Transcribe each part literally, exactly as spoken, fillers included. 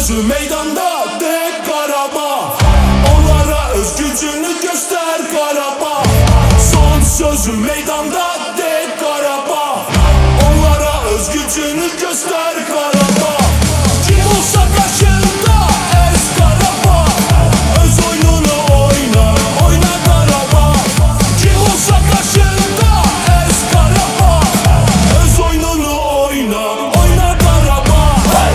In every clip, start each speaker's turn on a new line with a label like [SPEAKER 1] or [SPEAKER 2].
[SPEAKER 1] sözü meydanda de Karabağ. Onlara öz gücünü göster Karabağ. Son sözü meydanda de Karabağ. Onlara öz gücünü göster Karabağ. Kim olsa karşında ez Karabağ. Öz oyununu oyna, oyna Karabağ. Kim olsa karşında ez Karabağ. Öz oyununu oyna, oyna Karabağ. Hey!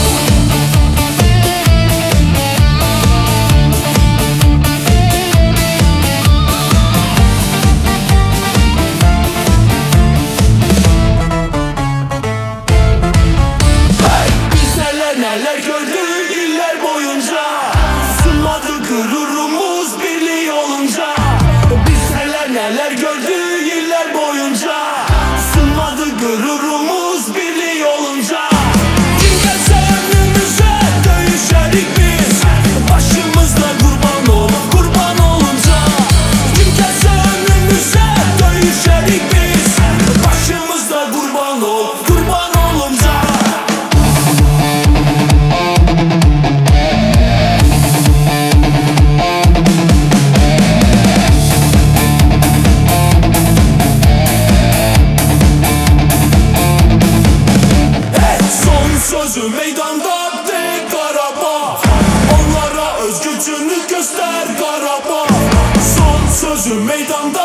[SPEAKER 1] Biz neler neler gördük yıllar boyunca. Sınmadı gururumuz birliği olunca. Biz neler neler gördük yıllar boyunca. Sınmadı gururumuz birliği olunca. Kim gelse önümüze dövüşerik biz. Başımızda kurban ol, kurban olunca. Kim gelse önümüze dövüşerik biz. Başımızda kurban ol, kurban olunca. Son sözü meydanda de Karabağ. Onlara öz gücünü göster Karabağ. Son sözü meydanda